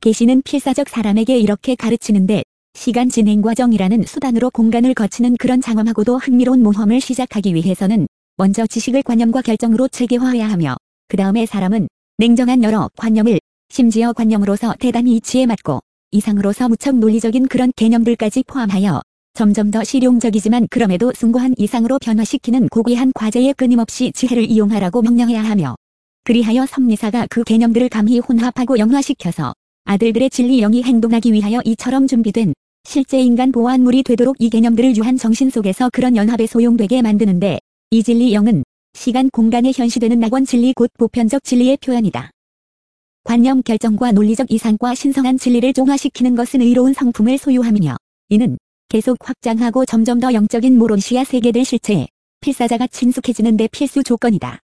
계시는 필사적 사람에게 이렇게 가르치는데 시간 진행 과정이라는 수단으로 공간을 거치는 그런 장엄하고도 흥미로운 모험을 시작하기 위해서는 먼저 지식을 관념과 결정으로 체계화해야 하며 그 다음에 사람은 냉정한 여러 관념을 심지어 관념으로서 대단히 이치에 맞고 이상으로서 무척 논리적인 그런 개념들까지 포함하여 점점 더 실용적이지만 그럼에도 숭고한 이상으로 변화시키는 고귀한 과제에 끊임없이 지혜를 이용하라고 명령해야 하며 그리하여 섭리사가 그 개념들을 감히 혼합하고 영화시켜서 아들들의 진리 영이 행동하기 위하여 이처럼 준비된 실제 인간 보안물이 되도록 이 개념들을 유한 정신 속에서 그런 연합에 소용되게 만드는데 이 진리 영은 시간 공간에 현시되는 낙원 진리 곧 보편적 진리의 표현이다. 관념 결정과 논리적 이상과 신성한 진리를 종화시키는 것은 의로운 성품을 소유함이며 이는 계속 확장하고 점점 더 영적인 모론시아 세계될 실체에 필사자가 친숙해지는 데 필수 조건이다.